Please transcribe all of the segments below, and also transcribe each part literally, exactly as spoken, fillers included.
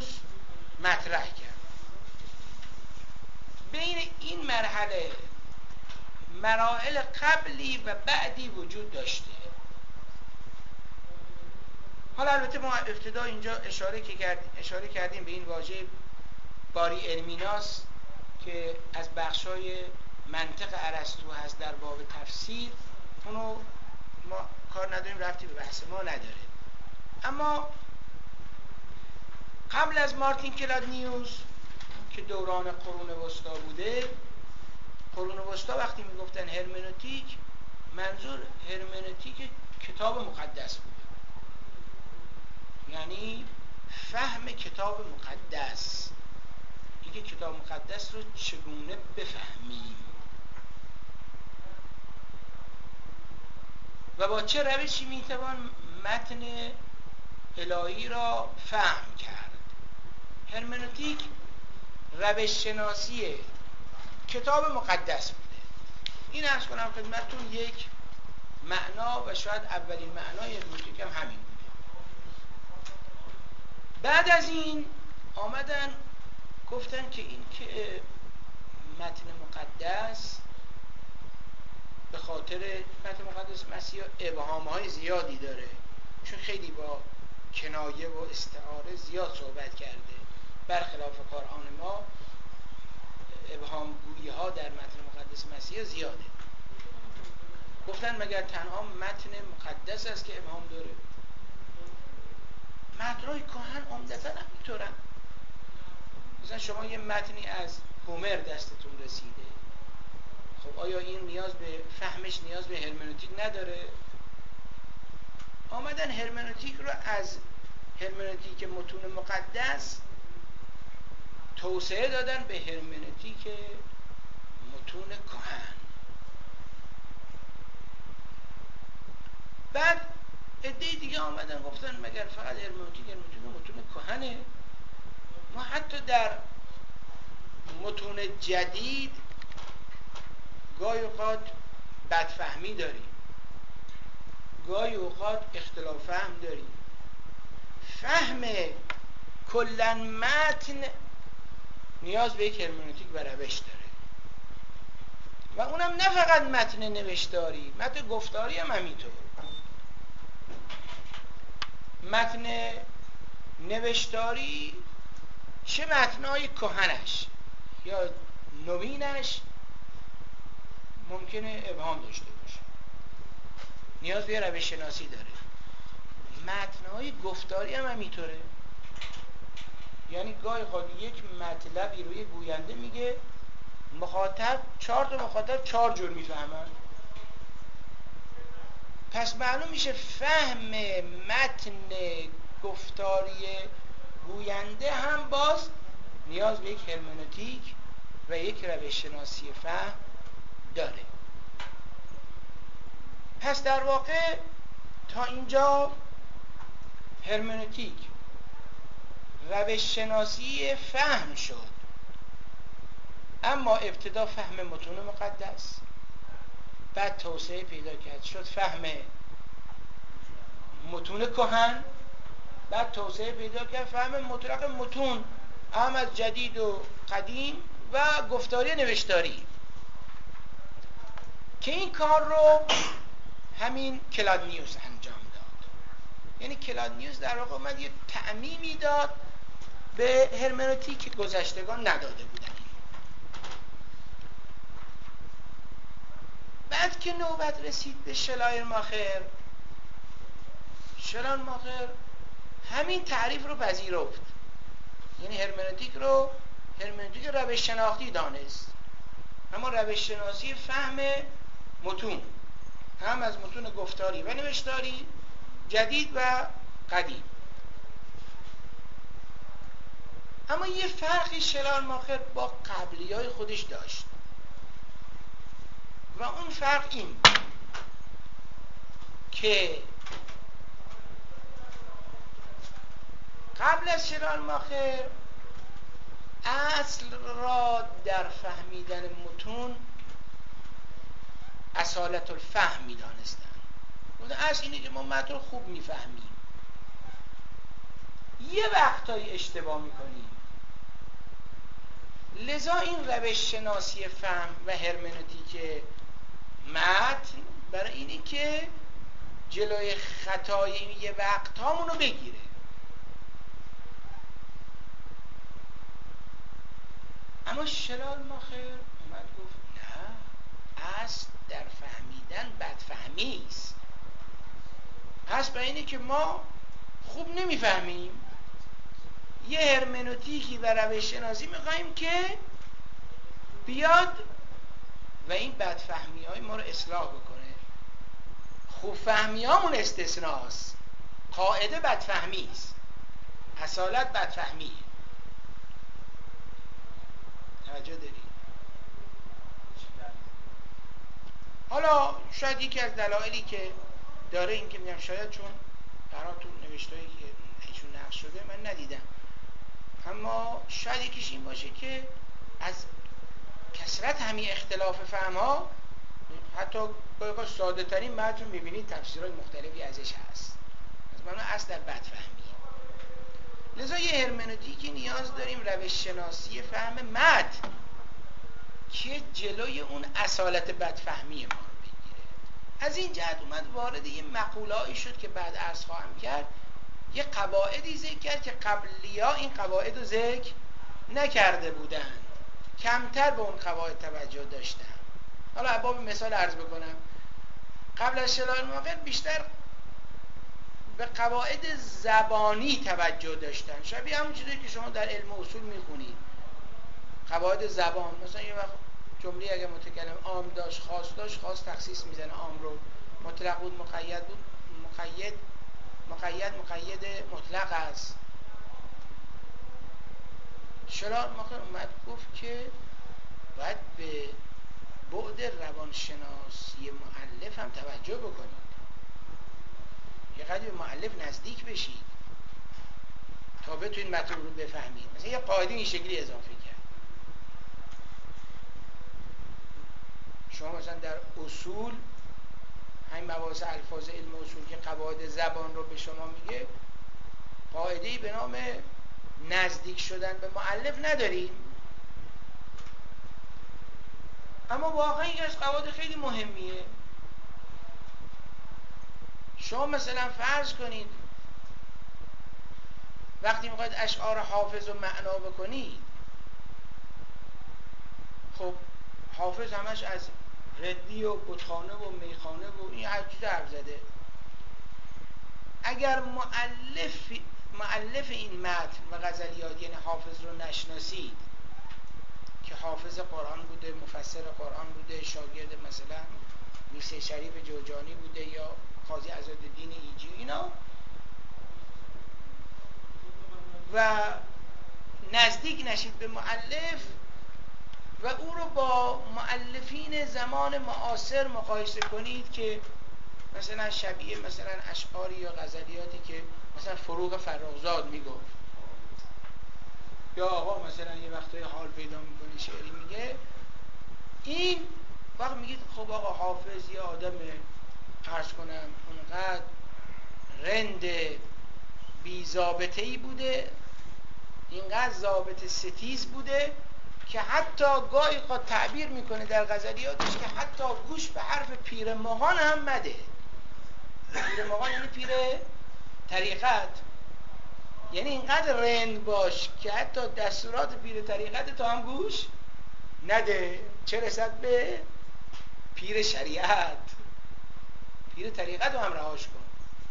کلادنیوس مطرح کرد. بین این مرحله مراحل قبلی و بعدی وجود داشته. حالا البته ما ابتدا اینجا اشاره که کرد اشاره کردیم به این واژه باری ارمیناس که از بخشای منطق ارسطو هست در باب تفسیر، اونو ما کار نداریم، ربطی به بحث ما نداره. اما قبل از مارتین کلادنیوس که دوران قرون وسطا بوده، قرون وسطا وقتی میگفتن هرمنوتیک، منظور هرمنوتیک کتاب مقدس بوده، یعنی فهم کتاب مقدس، اینکه کتاب مقدس رو چگونه بفهمیم و با چه روشی میتوان متن الهی را فهم کرد. هرمنوتیک روش شناسی کتاب مقدس بوده. این عرض کنم خدمتتون یک معنا و شاید اولین معنای هرمنوتیک هم همین بوده. بعد از این آمدن گفتن که این که متن مقدس به خاطر متن مقدس مسیح ابهام‌های زیادی داره، چون خیلی با کنایه و استعاره زیاد صحبت کرده، برخلاف قرآن ما ابهام گویی ها در متن مقدس مسیح زیاده. گفتن مگر تنها متن مقدس است که ابهام داره؟ متن‌های کهن عمدتاً همینطورن. مثلا شما یه متنی از هومر دستتون رسیده، خب آیا این نیاز به فهمش نیاز به هرمنوتیک نداره؟ آمدن هرمنوتیک رو از هرمنوتیک متون مقدس توسعه دادن به هرمنوتیک متون کهن. بعد عده دیگه آمدن گفتن مگر فقط هرمنوتیک هرمنوتیک متون کهنه؟ ما حتی در متون جدید گاهی اوقات بدفهمی داریم، گاهی اوقات اختلاف فهم داریم. فهم کلن متن نیاز به یک هرمنوتیک و روش داره و اونم نه فقط متن نوشتاری، متن گفتاری هم همینطور. متن نوشتاری چه متنای کهنش یا نوینش ممکنه ابهام داشته باشه، نیاز به روش شناسی داره. متنای گفتاری هم همینطوره، یعنی گاهی خود یک مطلبی رو یه گوینده میگه، مخاطب چهار تا مخاطب چهار جور میفهمن، پس معلوم میشه فهم متن گفتاری گوینده هم باز نیاز به یک هرمنوتیک و یک روش شناسی فهم داره. پس در واقع تا اینجا هرمنوتیک روش شناسی فهم شد، اما ابتدا فهم متون مقدس، بعد توسعه پیدا کرد شد فهم متون کهن، بعد توسعه پیدا کرد فهم مطلق متون هم از جدید و قدیم و گفتاری نوشتاری، که این کار رو همین کلادنیوس انجام داد. یعنی کلادنیوس در واقع اومد یه تعمیمی داد به هرمنوتیک که گذشتگان نداده بودن. بعد که نوبت رسید به شلایر-ماخر، شلایر-ماخر همین تعریف رو پذیرفت، یعنی هرمنوتیک رو هرمنوتیک روش شناختی دانست، اما روش شناسی فهم متون، هم از متون گفتاری و نوشتاری جدید و قدیم. اما یه فرقی شلایر-ماخر با قبلیای خودش داشت و اون فرق این که قبل از شلایر-ماخر اصل را در فهمیدن متون اصالت الفهم می دانستن. اصل اینه که ما متن خوب می فهمیم، یه وقتایی اشتباه میکنیم. لذا این روش شناسی فهم و هرمنوتیک متن برای اینه که جلوی خطای این یه وقت هامونو بگیره. اما شلال ماخر اومد گفت نه، اصل در فهمیدن بدفهمی است. اصل برای اینه که ما خوب نمیفهمیم، یه هرمنوتیکی و روش شناسی میخواییم که بیاد و این بدفهمی های ما رو اصلاح بکنه. خوب فهمی هامون استثناست، قاعده بدفهمی است، اصالت بدفهمیه. توجه داری؟ حالا شاید یکی از دلایلی که داره این که میگم شاید چون برای تو نوشتهایی که ایشون نقش شده من ندیدم، اما شاید یکیش این باشه که از کثرت همین اختلاف فهم ها حتی باید ساده ترین متن میبینید تفسیرهای مختلفی ازش هست. از من اصل در بدفهمی. لذا یه هرمنوتیکی نیاز داریم روش شناسی فهم متن که جلوی اون اصالت بدفهمی ما رو بگیره. از این جهت اومد وارد یه مقوله‌ای شد که بعد عرض خواهم کرد. یه قواعدی ذکر کرد که قبلی‌ها این قواعد رو ذکر نکرده بودن، کمتر به اون قواعد توجه داشتن. حالا ابواب مثال عرض بکنم. قبل از شلال الماقر بیشتر به قواعد زبانی توجه داشتن، شبیه همون چیزی که شما در علم اصول میخونید. قواعد زبان، مثلا یه وقت جمله اگه متکلم عام داشت خاص داشت، خاص تخصیص میزنه عام رو، مطلق بود مقید بود مقید مقید مقید مطلق است. شلال الماقر اومد گفت که باید به بعد روانشناسی مؤلف هم توجه بکنید، یه قدری به مؤلف نزدیک بشید تا بتونید متن رو بفهمید. مثلا یه قاعده این شکلی اضافه کرد. شما مثلا در اصول همین مباحث الفاظ علم اصول که قواعد زبان رو به شما میگه، قاعده‌ای به نام نزدیک شدن به مؤلف نداریم، اما واقعا این از قواعد خیلی مهمیه. شما مثلا فرض کنید وقتی میخواید اشعار حافظ رو معنا بکنید، خب حافظ همش از ردی و بتخانه و میخانه و این عجیز حرف زده. اگر مؤلف مؤلف این متن و غزلیات یعنی حافظ رو نشناسید که حافظ قرآن بوده، مفسر قرآن بوده، شاگرد مثلا میرزا شریف جوجانی بوده یا قاضی عزادالدین ایجی اینا، و نزدیک نشید به مؤلف و او رو با مؤلفین زمان معاصر مقایسه کنید که مثلا شبیه مثلا اشعاری یا غزلیاتی که مثلا فروغ فرخزاد میگفت، یا آقا مثلا یه وقتای حال پیدا میکنه شعری میگه، این وقت میگید خب آقا حافظ یه آدم عرض کنم اونقدر رند بی ضابطه‌ای بوده، اینقدر ضابط ستیز بوده که حتی گاهی قد تعبیر میکنه در غزلیاتش که حتی گوش به حرف پیر مغان هم مده. پیر مغان یعنی پیر طریقت، یعنی اینقدر رند باش که حتی دستورات پیر طریقت تو هم گوش نده، چه رسد به پیر شریعت. پیر طریقت رو هم رهاش کن.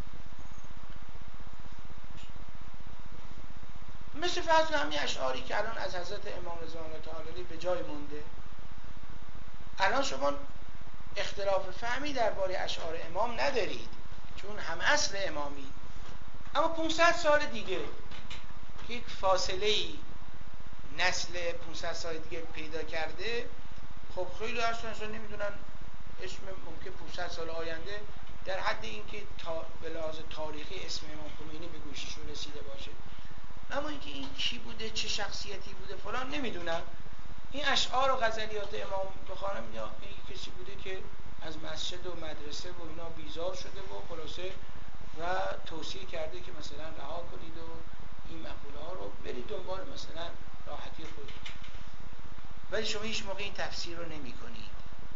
مثل فرض همین اشعاری که الان از حضرت امام رضا الله تعالی به جای مونده. الان شما اختلاف فهمی درباره اشعار امام ندارید چون هم اصل امامی، اما پانصد سال دیگه یک فاصله ای نسل پانصد سال دیگه پیدا کرده، خب خیلی اصلا نمیدونن اسم ممکن پانصد سال آینده در حد اینکه تا به لحاظ تاریخی اسم امام خمینی به گوششون رسیده باشه، اما اینکه این کی بوده، چه شخصیتی بوده فلان نمیدونم. این اشعار و غزلیات امام بخوانم یا این کسی بوده که از مسجد و مدرسه و اینا بیزار شده و خلاصه و توصیه کرده که مثلا رها کنید و این مقوله ها رو برید دنبال مثلا راحتی خودتون، ولی شما هیچ موقع این تفسیر رو نمی کنید.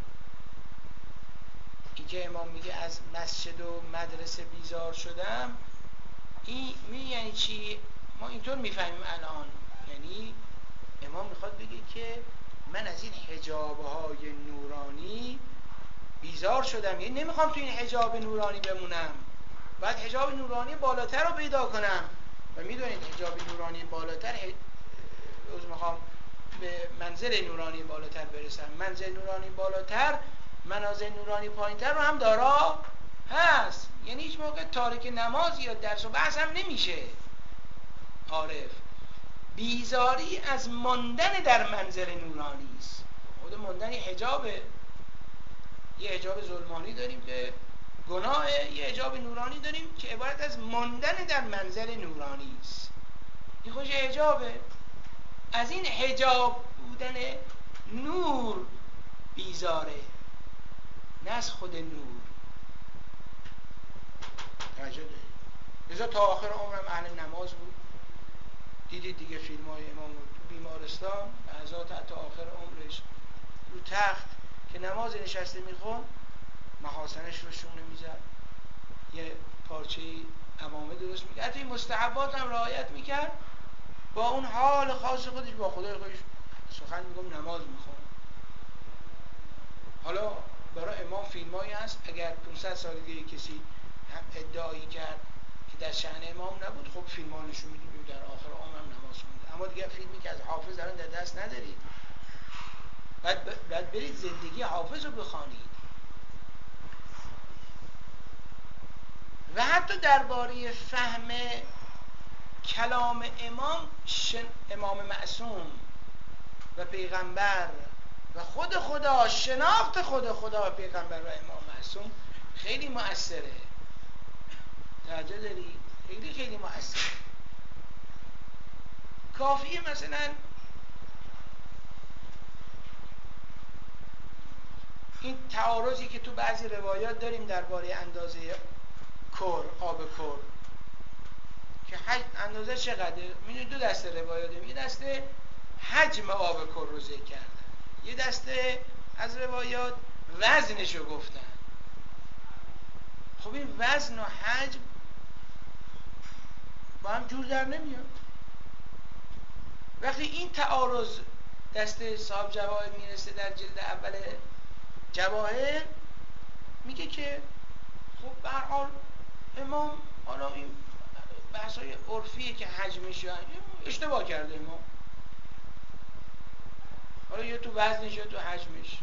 این که امام میگه از مسجد و مدرسه بیزار شدم، این می یعنی چی؟ ما اینطور میفهمیم الان، یعنی امام میخواد بگه که من از این حجابهای نورانی بیزار شدم، یعنی نمیخوام تو این حجاب نورانی بمونم، باید حجاب نورانی بالاتر رو پیدا کنم. و میدونید حجاب نورانی بالاتر از میخوام به منزل نورانی بالاتر برسم، منزل نورانی بالاتر منازل نورانی پایینتر رو هم دارا هست، یعنی هیچ موقع تارک نماز یا درس و بحث هم نمیشه عارف. بیزاری از ماندن در منزل نورانی است. خود ماندن حجابه، یه حجاب ظلمانی داریم که گناه، یه حجاب نورانی داریم که عبارت از ماندن در منزل نورانی است. این خوش حجابه. از این حجاب بودن نور بیزاره، نه از خود نور. توجه دارید؟ لذا تا آخر عمرم اهل نماز بود. دیدید دیگه فیلم های امام تو بیمارستان، لحظات حتی آخر عمرش رو تخت که نماز نشسته میخون، محاسنش رو شونه میزد، یه پارچه عمامه درست میکرد، حتی این مستحبات هم رعایت میکرد، با اون حال خاص خودش با خدای خودش سخن میگم نماز میخون. حالا برای امام فیلمایی هست، اگر پانصد سال دیگه کسی هم ادعایی کرد که در شأن امام نبود، خب فیلم ها نشون میدیم در آخر عمرم نماز خونده. اما دیگه فیلمی که از حافظ الان در دست ندارید، بعد بعد برید زندگی حافظ رو بخوانید. و حتی درباره فهم کلام امام شن... امام معصوم و پیغمبر و خود خدا، شناخت خود خدا و پیغمبر و امام معصوم خیلی مؤثره. توجه دارید؟ خیلی خیلی مؤثره. کافیه مثلا این تعارضی که تو بعضی روایات داریم درباره اندازه کور، آب کور که اندازه چقدره، میدونید دو دسته روایات داریم، یه دسته حجم آب کور رو ذکر کردن، یه دسته از روایات وزنشو گفتن. خب این وزن و حجم با هم جور در نمیاد. وقتی این تعارض دسته صاحب جواهر میرسه در جلد اول جواهر، میگه که خب به هر حال امام، حالا این بحثای عرفیه که حجمش اشتباه کرده امام، حالا یا تو وزنش یا تو حجمش.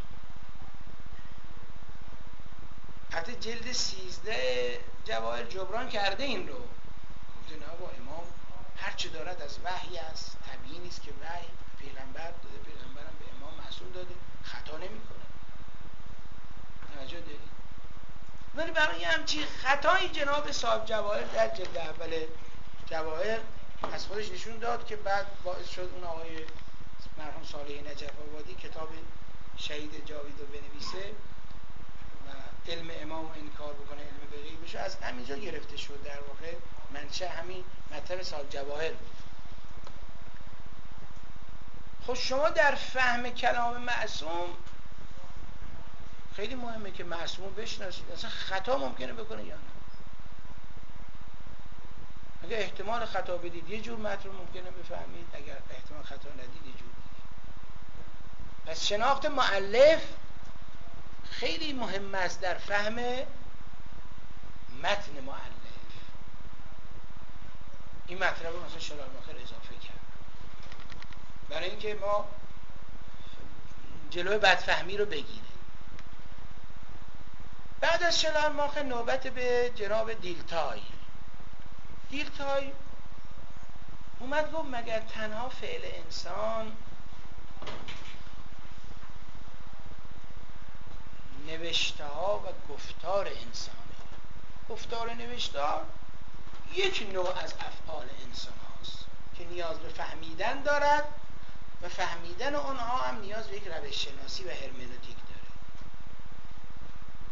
حتی جلد سیزده جواهر جبران کرده این رو، گفته نه با امام هرچی دارد از وحی است، طبیعی نیست که وحی پیغمبر داده، پیغمبرم به امام معصوم داده، خطا نمی کنه. توجه دارید؟ ولی برای همچین خطایی جناب صاحب جواهر در جلد اول جواهر از خودش نشون داد که بعد باعث شد اون آقای مرحوم صالح نجف آبادی کتاب شهید جاوید رو بنویسه و علم امام رو انکار بکنه، علم به غیب بشه. از همینجا گرفته شد در واقع منشأ همین مطلب صاحب جواهر بود. خب شما در فهم کلام معصوم خیلی مهمه که معصوم بشناسید، اصلا خطا ممکنه بکنه یا نه. اگر احتمال خطا بدید یه جور متن رو ممکنه بفهمید، اگر احتمال خطا ندید یه جور دیگه. پس شناخت مؤلف خیلی مهم است در فهم متن مؤلف. این مطلب رو مثلا شلالماخر اضافه کرد برای اینکه ما جلوی بدفهمی رو بگیره. بعد از شلالماخر نوبت به جناب دیلتای. دیلتای اومد گفت مگر تنها فعل انسان نوشته ها و گفتار انسانه. گفتار نوشتار یک نوع از افعال انسان هاست که نیاز به فهمیدن دارد و فهمیدن آنها هم نیاز به یک روش شناسی و هرمنوتیک داره.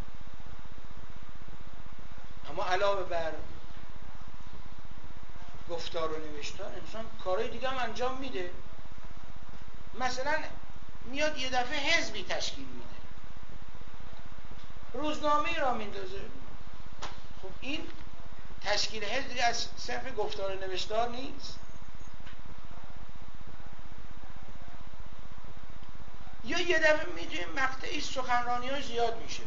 اما علاوه بر گفتار و نوشتار انسان کارهای دیگه هم انجام میده. مثلا میاد یه دفعه حزبی تشکیل میده، روزنامه‌ای را میندازه. خب این تشکیل حزب دیگه از صرف گفتار و نوشتار نیست. یا یه دفعه میدونیم مقطعی سخنرانی ها زیاد میشه.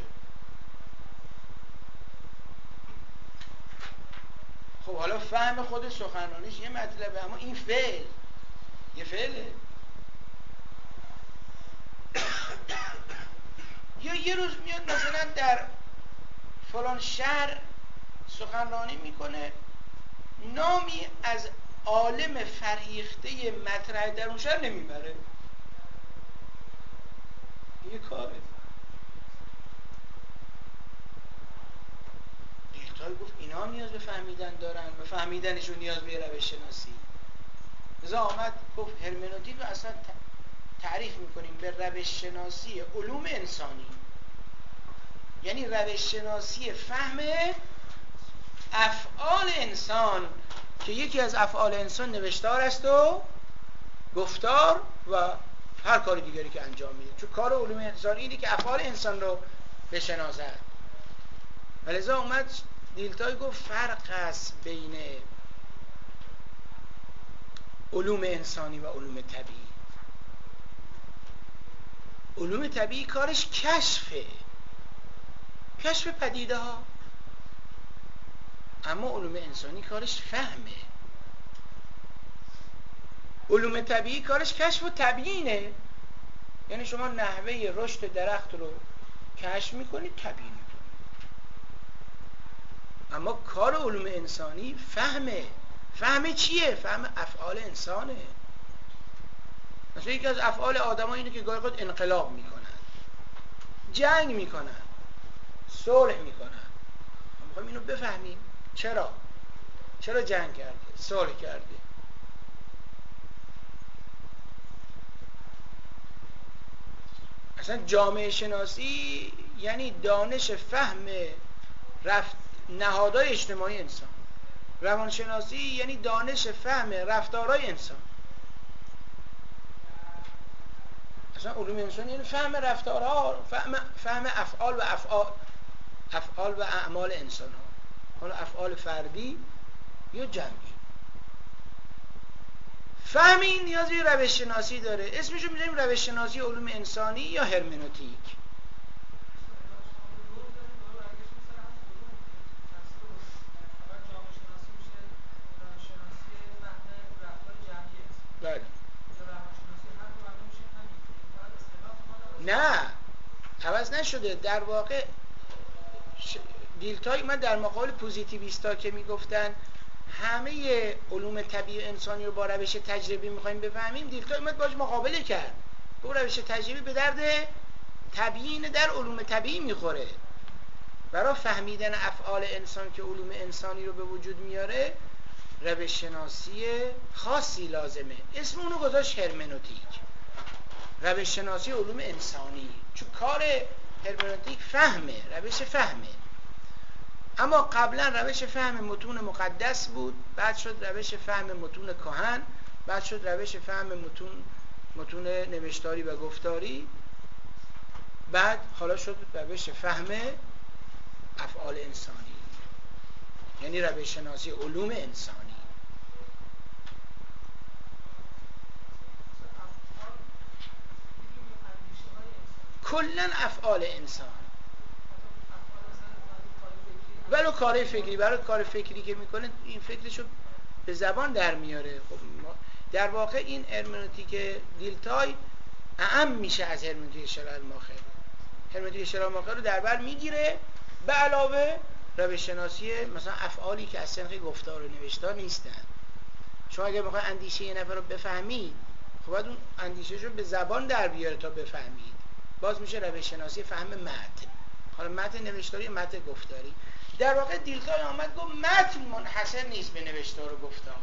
خب حالا فهم خود سخنرانیش یه مطلبه، اما این فعل یه فعله. یا یه روز میاد مثلا در فلان شهر سخنرانی میکنه، نامی از عالم فرهیخته مطرح در اون شهر نمیبره، یه کاره. دیلتای گفت اینا هم نیاز به فهمیدن دارن و فهمیدنشون نیاز به روش شناسی. لذا آمد گفت هرمنوتیک رو اصلا تعریف میکنیم به روش شناسی علوم انسانی، یعنی روش شناسی فهم افعال انسان که یکی از افعال انسان نوشتار است و گفتار و هر کاری دیگری که انجام میده. چون کار علوم انسانی اینه که افعال انسان رو بشناسد. ولذا اومد دیلتای گفت فرق است بین علوم انسانی و علوم طبیعی. علوم طبیعی کارش کشفه، کشف پدیده ها، اما علوم انسانی کارش فهمه. علوم طبیعی کارش کشف و تبیینه، یعنی شما نحوه رشد درخت رو کشف میکنید، تبیین میکنید. اما کار علوم انسانی فهمه. فهمه چیه؟ فهم افعال انسانه. مثلا یکی از افعال آدم ها اینه که گاهی خود انقلاب میکنن، جنگ میکنن، صلح میکنن. ما میخوایم اینو بفهمیم چرا چرا جنگ کرده، صلح کرده. اصلا جامعه شناسی یعنی دانش فهم رفت نهادهای اجتماعی انسان. روانشناسی یعنی دانش فهم رفتارهای انسان. اصلا علوم انسانی یعنی فهم رفتارها، فهم, فهم افعال و افعال افعال و اعمال انسان ها، حالا افعال فردی یا جمعی. فهم این نیاز به روش شناسی داره. اسمشو میذاریم روش شناسی علوم انسانی یا هرمنوتیک. بله. نه عوض نشده. در واقع دیلتای من در مقابل پوزیتیویستا که میگفتن همه علوم طبیعی انسانی رو با روش تجربی میخوایم بفهمیم، دیلتای اومد باش مقابله کرد. گفت روش تجربی به درد تبیین در علوم طبیعی میخوره. برای فهمیدن افعال انسان که علوم انسانی رو به وجود میاره روش شناسی خاصی لازمه. اسم اونو گذاشت هرمنوتیک، روش شناسی علوم انسانی. چون کار هرمنوتیک فهمه، روش فهمه. اما قبلا روش فهم متون مقدس بود، بعد شد روش فهم متون کهن، بعد شد روش فهم متون متون نوشتاری و گفتاری، بعد حالا شد روش فهم افعال انسانی، یعنی روش شناسی علوم انسانی. کلن افعال انسان، ولو کار فکری. برای کار فکری که میکنه این فکرشو به زبان در میاره. خب در واقع این هرمنوتیک دیلتای اعم میشه از هرمنوتیک شلالماخر. هرمنوتیک شلالماخر رو در بر میگیره به علاوه روش شناسی مثلا افعالی که از سنخ گفتار و نوشتار نیستن. شما اگر میخواید اندیشه یه نفر رو بفهمید، خب باید اون اندیشه‌ش رو به زبان در بیاره تا بفهمید. باز میشه روش شناسی فهم متن. حالا متن نوشتاری، متن گفتاری. در واقع دیلتای آمد گفت متن منحصر نیست به نوشتار و گفتار.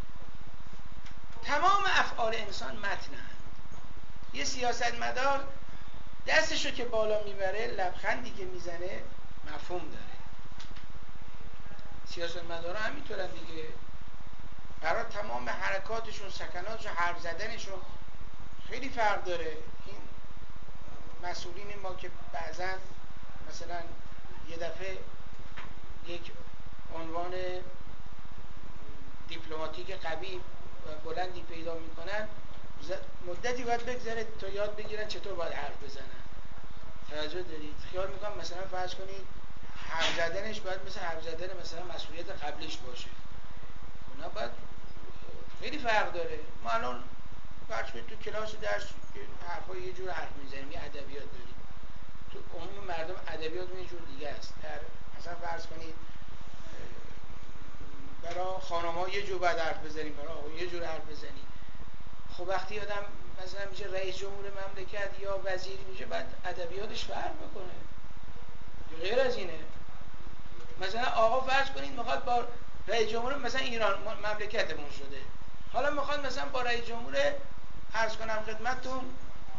تمام افعال انسان متنن. یه سیاستمدار دستشو که بالا میبره، لبخندی که میزنه مفهوم داره. سیاستمدارا همینطورن دیگه. برای تمام حرکاتشون، سکناتشون، حرف زدنشون خیلی فرق داره. این مسئولین ما که بعضا مثلا یه دفعه یک عنوان دیپلماتیک قوی بلندی پیدا میکنن، مدتی باید بگذره تا یاد بگیرن چطور باید حرف بزنن. توجه دارید؟ خیال میکنم مثلا فرض کنید حرف زدنش باید مثل حرف زدن مثلا مسئولیت قبلیش باشه. اونا باید خیلی فرق داره. ما الان فرض کنید تو کلاس درس حرفای یه جور حرف میزنیم، یه ادبیات داریم. تو عموم مردم ادبیات یه جور دیگه است. در مثلا فرض کنید برای خانم‌ها یه جور باید حرف بزنیم، برای آقا یه جور حرف بزنیم. خب وقتی آدم مثلا میشه رئیس جمهور مملکت یا وزیری میشه، بعد ادبیاتش فرق میکنه. غیر از اینه. مثلا آقا فرض کنید میخواد با رئیس جمهور مثلا ایران مملکتمون شده، حالا میخواد مثلا با رئیس جمهور عرض کنم خدمتتون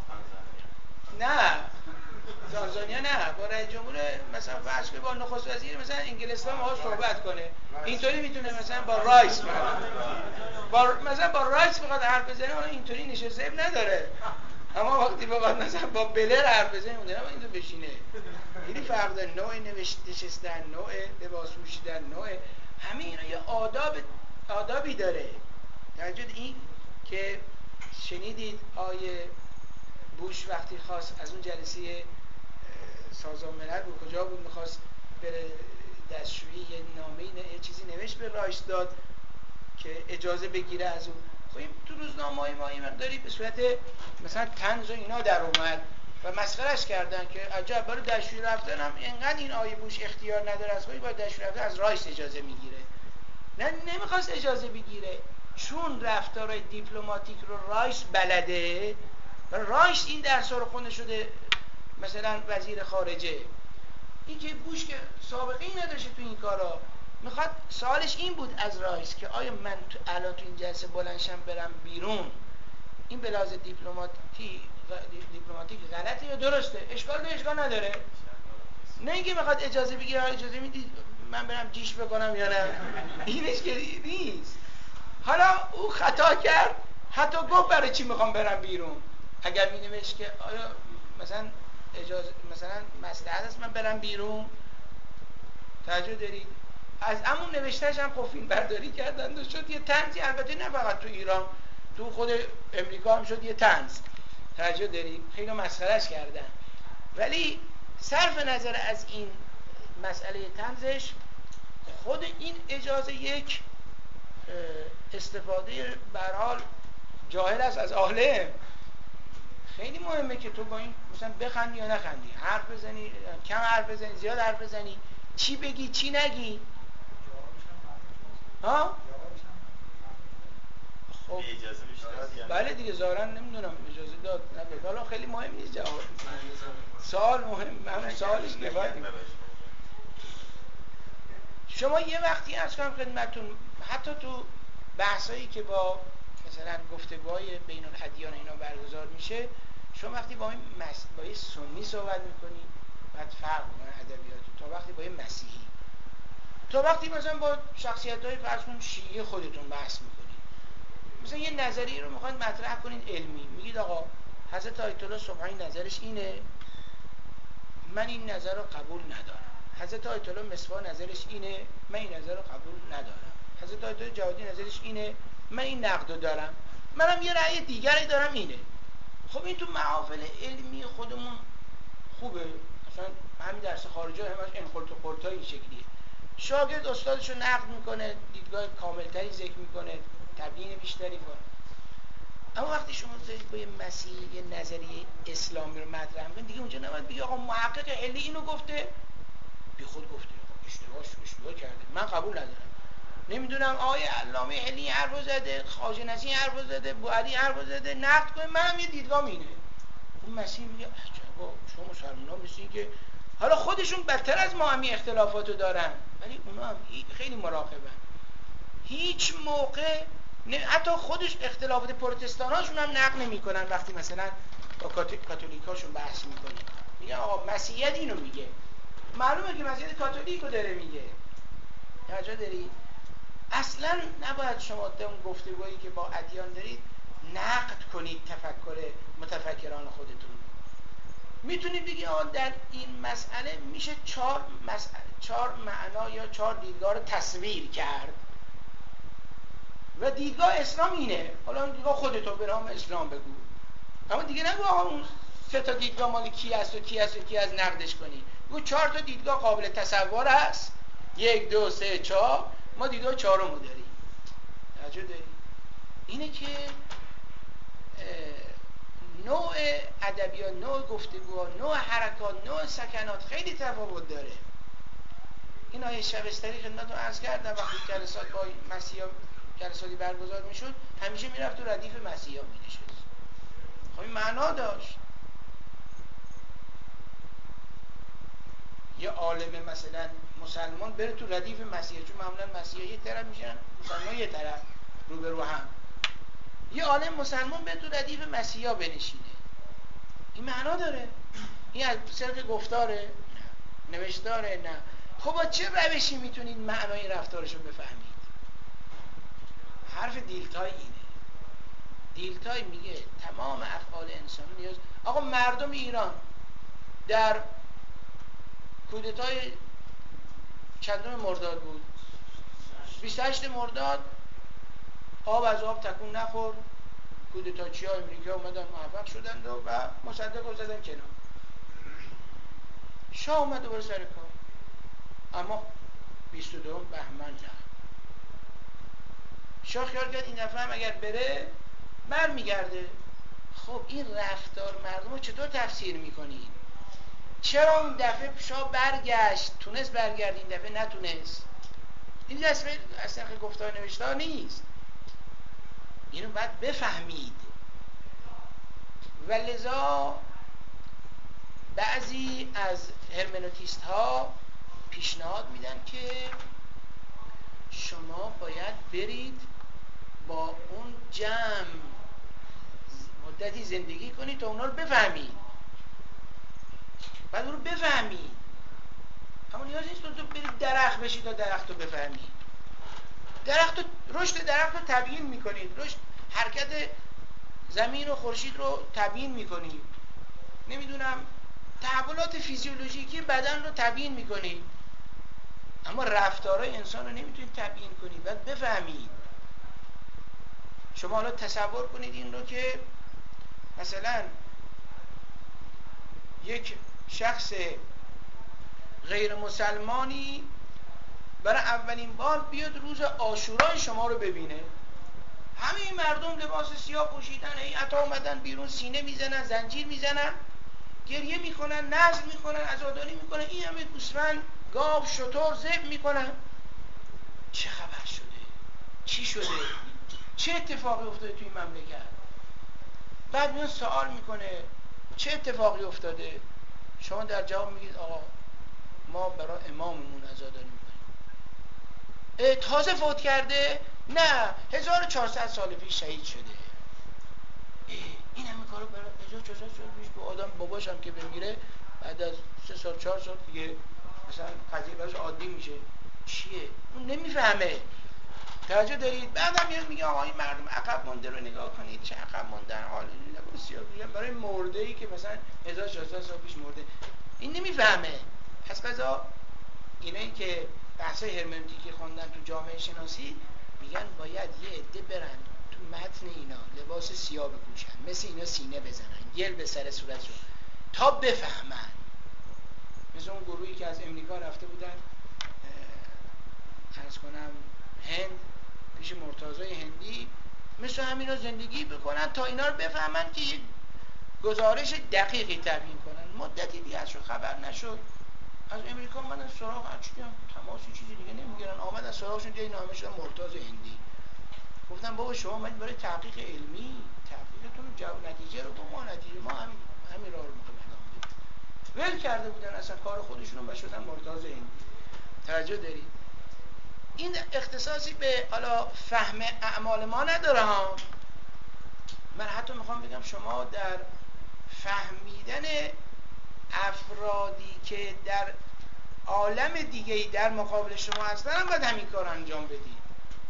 نه تانزانیا نه با رئیس جمهور مثلا فرض کنید با نخست وزیر مثلا انگلستان باهاش صحبت کنه، اینطوری میتونه مثلا با رایس با مثلا با رایس بخواد حرف بزنه، اون اینطوری نشسته عیب نداره. اما وقتی بخواد مثلا با بلر حرف بزنه، اون دیگه اینو بشینه. خیلی فرق داره. نوع نشستن، نوع لباس پوشیدن، نوع همه اینا یه آداب آدابی داره. توجه این که شنیدید آیه بوش وقتی خواست از اون جلسه سازمان ملل بود، کجا بود، میخواست بره دستشویی، یه نامه یه چیزی نوشت به رایس داد که اجازه بگیره از اون. خب این تو روزنامه‌های ما این مقداری به صورت مثلا طنز و اینا در اومد و مسخرهش کردن که عجب برای دستشویی رفتن هم اینقدر این آیه بوش اختیار نداره، از خودی باید دستشویی رفتن از رایس اجازه میگیره. نه نمیخواست اجازه بگیره، چون رفتارهای دیپلماتیک رو رایس بلده و رایس این درس رو خونده شده مثلا وزیر خارجه. این که بوش که سابقه ای نداشته تو این کارا، میخواد سوالش این بود از رایس که آیا من تو الان تو این جلسه بلندشم برم بیرون، این به لحاظ دیپلماتی دیپلماتیک غلطه یا درسته؟ اشکال نه اشکال نداره. نه اینکه میخواد اجازه بگیره، اجازه میدید من برم جیش بکنم یا نه، اینش که نیست. حالا او خطا کرد، حتی گفت برای چی میخوام برم بیرون. اگر می نوشت که آیا مثلا اجازه مثلا مصلحت است من برم بیرون، توجه دارید؟ از همون نوشتهش هم خب فیلم برداری کردند و شد یه طنزی. البته نه فقط تو ایران، تو خود امریکا هم شد یه طنز. توجه دارید؟ خیلی مسخرهش کردن. ولی صرف نظر از این مسئله طنزش، خود این اجازه یک استفاده به هر حال جاهل است از عالم. خیلی مهمه که تو با این مثلا بخندی یا نخندی، حرف بزنی کم حرف بزنی زیاد حرف بزنی، چی بگی چی نگی. ها؟ خب اجازه میشه؟ بله دیگه ظاهرا نمیدونم اجازه داد نداد، حالا خیلی مهم نیست جواب. سوال مهم، همون سوالش کفایت میکنه. شما یه وقتی از کنم خدمتتون، حتی تو بحثایی که با مثلا گفتگوهای بین الادیان اینا برگزار میشه، شما وقتی با این مس... با یه سنی صحبت میکنی بعد فرق میکنه ادبیاتتون تا وقتی با یه مسیحی، تا وقتی مثلا با شخصیت‌های فرض کن شیعه خودتون بحث میکنید. مثلا یه نظریه رو میخواید مطرح کنید علمی، میگید آقا حضرت آیت الله سبحانی نظرش اینه، من این نظر رو قبول ندارم. حضرت آیت الله مصباح نظرش اینه، من این نظر رو قبول ندارم. حضرت آیت الله جوادی نظرش اینه، من این نقد رو دارم. منم یه رأی دیگری دارم اینه. خب این تو محافل علمی خودمون خوبه. مثلا همین درس خارجی همش انخرط و خرطای این شکلیه. شاگرد استادشو نقد میکنه، دیدگاه کاملتری ذکر میکنه، تبیین بیشتری کنه. اما وقتی شما دارید با یه مسیحی یه نظریه اسلامی رو مطرح میکنید، دیگه اونجا نباید بگی آقا محقق علی اینو گفته، بی خود گفته، اشتباه اشتباه کرده، من قبول ندارم. نمیدونم آقای علامه علی حرف زده، خواجه نصیر حرف زده، بوعلی حرف زده، نقد کنه، منم یه دیدگاه اینه. اون مسیح میگه عجبا شما مسلمان‌ها مثل که حالا خودشون بدتر از ما همین اختلافاتو دارن، ولی اونا هم خیلی مراقبن. هیچ موقع نه، حتی خودش اختلافات پروتستاناشون هم نقد نمیکنن. وقتی مثلا با کاتولیکاشون بحث میکنن میگن آقا مسیحیت اینو میگه، معلومه که مسیحیت کاتولیکو داره میگه. توجه دارید؟ اصلا نباید شما اون گفتگویی که با ادیان دارید نقد کنید تفکر متفکران خودتون. میتونید بگید آن در این مسئله میشه چهار مسئله چهار معنا یا چهار دیدگاه رو تصویر کرد و دیدگاه اسلام اینه. حالا دیدگاه خودتو به نام اسلام بگو، اما دیگه نگو آقا اون سه تا دیدگاه مال کی است و کی است و کی از نقدش کنی. بگو چهار تا دیدگاه قابل تصور است، یک دو سه چهار، ما دیدگاه چهارمو داریم. توجه داریم؟ اینه که نوع ادبیات، نوع گفتگو، نوع حرکات، نوع سکنات خیلی تفاوت داره. این آیه شبستری خدمتتون عرض کردم وقتی جلسات با مسیحا جلساتی برگزار میشد همیشه میرفت تو ردیف مسیحا مینشست. خب این معنا داشت. یه عالم مثلا مسلمان بره تو ردیف مسیحا، چون معمولا مسیحا یه طرف میشن، مسلمان یه طرف رو به رو هم. یه عالم مسلمان بره تو ردیف مسیحا بنشینه، این معنا داره. این از صرف گفتاره؟ نه. نوشتاره؟ نه. خب با چه روشی میتونید معنای رفتارشو بفهمید؟ حرف دیلتای اینه. دیلتای میگه تمام افعال انسانی نیاز. آقا مردم ایران در کودتای چندم مرداد بود؟ بیست و هشتم مرداد آب از آب تکون نخورد، کودتاچی ها امریکا اومدن موفق شدند و, و مصدق رو زدن کنار. شاه اومد دوباره سر کار، اما بیست و دوم بهمن نه. شاه خیال کرد این دفعه هم اگر بره بر میگرده. خب این رفتار مردم رو چطور تفسیر میکنید؟ چرا اون دفعه شاه برگشت؟ تونست برگرد، این دفعه نتونست. این دفعه اصلا گفتار نوشتار نیست، اینو باید بفهمید. و لذا بعضی از هرمنوتیست ها پیشنهاد میدن که شما باید برید با اون جمع مدتی زندگی کنید تا اونا رو بفهمید، بعد اون رو بفهمید. اما نیاز نیست تو برید درخت بشید تا درخت رو بفهمید. درخت رو، رشد درخت رو تبیین میکنید، رشد حرکت زمین و خورشید رو تبیین میکنید، نمیدونم تحولات فیزیولوژیکی بدن رو تبیین میکنید، اما رفتارهای انسان رو نمیتونید تبیین کنید، باید بفهمید. شما حالا تصور کنید این رو که مثلا یک شخص غیر مسلمانی برای اولین بار بیاد روز عاشورای شما رو ببینه، همه مردم لباس سیاه پوشیدن، ای عطا اومدن بیرون، سینه میزنن، زنجیر میزنن، گریه میکنن، نذر میکنن، عزاداری میکنن، این همه گوسفند، گاو، شتر ذبح میکنن. چه خبر شده؟ چی شده؟ چه اتفاقی افتاده توی این مملکت؟ بعد میان سوال میکنه چه اتفاقی افتاده؟ شما در جواب میگید آقا ما برای اماممون عزاداری میکنیم. تازه فوت کرده؟ نه، هزار و چهارصد سال پیش شهید شده. این همه کارو برای هزار و چهارصد سال پیش به آدم باباشم که بمیره بعد از سه سال چهار سال دیگه مثلا قضیه براش عادی میشه. چیه؟ اون نمیفهمه. توجه دارید؟ بعدم میاد میگه آقا این مردم عقب مونده رو نگاه کنید، چه عقب موندن، حال بسیار میگن برای مرده‌ای که مثلا هزار و چهارصد سال پیش مرده. این نمیفهمه. پس قضا اینایی که بحثای هرمنوتیکی خوندن تو جامعه شناسی میگن باید یه عده برن تو متن اینا لباس سیاه بپوشن، مثل اینا سینه بزنن، گل به سر صورتشون تا بفهمن. مثل اون گروهی که از امریکا رفته بودن عرض کنم هند، پیش مرتضای هندی، مثل همینا زندگی بکنن تا اینا رو بفهمن که یک گزارش دقیقی تبیین کنن. مدتی دیگه ازشون خبر نشد. از امریکا من سراغ هرچی هم تماسی چیزی دیگه نمیگیرن، آمد از سراغشون دیگه نامه شدن مرتضی هندی. گفتن بابا شما اومدید برای تحقیق علمی، تحقیقتون رو جواب نتیجه رو با ما نتیجه ما همین همین راه رو میخوایم ادامه بدیم. ول کرده بودن اصلا کار خودشون و شدن مرتضی هندی. توجه دارید؟ این اختصاصی به حالا فهم اعمال ما نداره ها. من حتی میخوام بگم شما در فهمیدن افرادی که در عالم دیگه‌ای در مقابل شما هستن هم باید همین کار انجام بدید.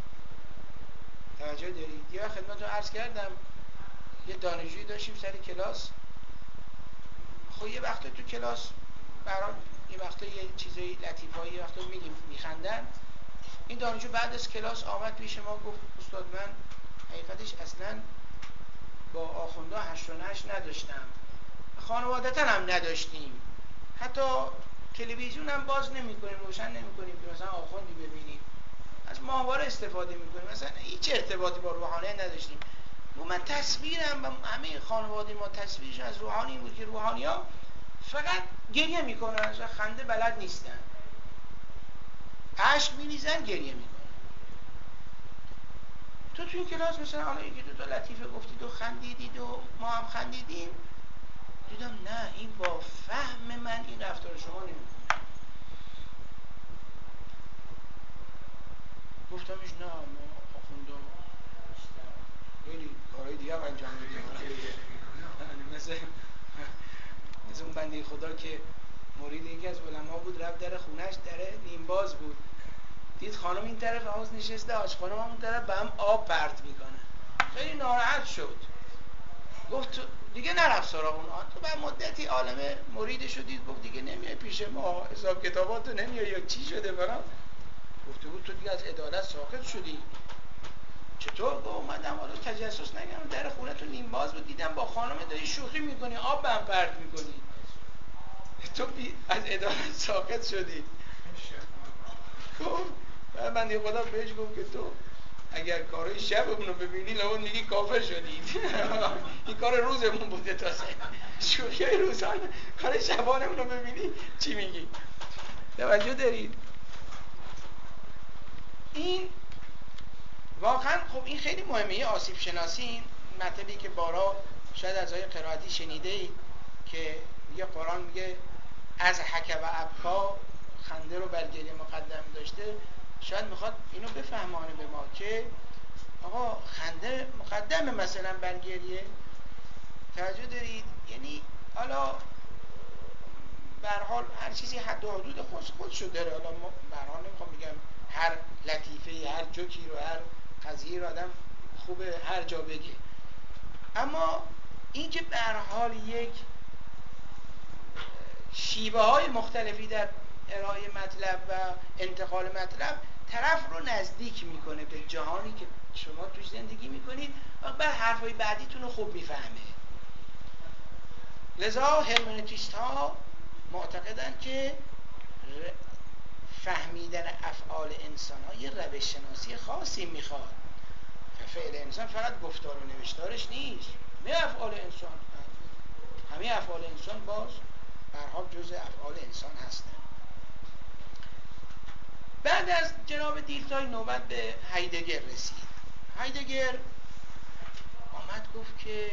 توجه دارید؟ یه وقت خدمتتون عرض کردم یه دانشجویی داشتیم سر کلاس. خب یه وقت تو کلاس برای یه وقتا یه چیزای لطیفایی یه وقتا میگیم میخندن. این دانشجو بعد از کلاس آمد پیش ما گفت استاد من حقیقتش اصلا با آخوندا هشت و نشت نداشتم، خانوادتا هم نداشتیم، حتی تلویزیون هم باز نمی کنیم، روشن نمی کنیم که مثلا آخوندی ببینیم، از ماهواره استفاده می کنیم، مثلا هیچ ارتباطی با روحانیت نداشتیم. و من تصویرم و همه خانواده ما تصویرش از روحانی بود که روحانی ها فقط گریه می کنن و خنده بلد نیستن، اشک می ریزن گریه می کنن. تو توی کلاس مثلا حالا یکی دو تا لطیفه گفتید و خندیدید و ما هم خندیدیم، دیدم نه این با فهم من این رفتار شما نمیکنه. گفتمش نه ما آخونده خیلی کارهای دیگه هم انجام میدیم، مثل مثل اون بنده خدا که مرید یکی از علما بود، رفت در خونهش در نیم باز بود، دید خانم این طرف حوض نشسته، آج خانم هم اون طرف به هم آب پرت میکنه، خیلی ناراحت شد. گفت دیگه نرفت سراغ اون. تو بعد مدتی عالم مرید شدید، گفت دیگه نمیای پیش ما، حساب کتاباتو نمیای یا چی شده برام؟ گفته بود تو دیگه از عدالت ساقط شدی. چطور؟ گفت اومدم حالا تجسس نگم در خونه تو نیم باز بود، دیدم با خانم داری شوخی میکنی، آب به هم پرت میکنی، تو از عدالت ساقط شدی. گفت بعد بنده خدا بهش گفت که تو اگر کارهای شبمون رو ببینی لابد میگی کافر شدید. این کار روزمون بوده، تا شوخی روزانه، کار شبانمون رو ببینی چی میگی؟ توجه دارید؟ این واقعا خب این خیلی مهمه. یه آسیب شناسی، این مطلبی که بارا شاید از آیه قرائتی شنیده اید که میگه قرآن میگه از حک و ابکا، خنده رو بر گریه مقدم داشته. شاید میخواد اینو بفهمانه به ما که آقا خنده مقدمه مثلا بر گریه. توجه دارید؟ یعنی حالا به هر حال هر چیزی حد و حدود خودش خودشو داره. حالا ما به هر حال نمیخوام بگم هر لطیفه، هر جوکی رو، هر قضیه رو آدم خوبه هر جا بگه، اما این که به هر حال یک شیوه های مختلفی در ارائه مطلب و انتقال مطلب طرف رو نزدیک میکنه به جهانی که شما توش زندگی میکنید و بعد حرفای بعدیتون رو خوب میفهمه. لذا هرمنوتیست ها معتقدن که فهمیدن افعال انسان ها یه روش شناسی خاصی میخواد. فعل انسان فقط گفتار و نوشتارش نیست، نه افعال انسان، همه افعال انسان باز به هر حال جزء افعال انسان هستن. بعد از جناب دیلتای نوبت به هایدگر رسید. هایدگر آمد گفت که